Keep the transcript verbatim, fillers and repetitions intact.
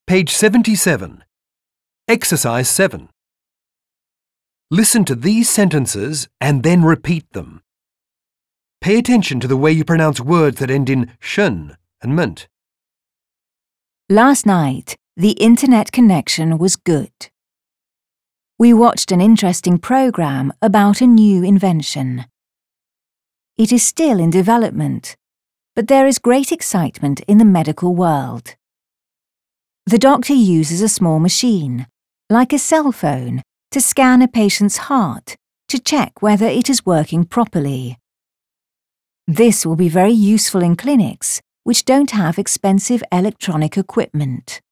Page seventy-seven. Exercise seven. Listen to these sentences and then repeat them. Pay attention to the way you pronounce words that end in shun and ment. Last night, the internet connection was good. We watched an interesting program about a new invention. It is still in development, but there is great excitement in the medical world. The doctor uses a small machine, like a cell phone, to scan a patient's heart to check whether it is working properly. This will be very useful in clinics which don't have expensive electronic equipment.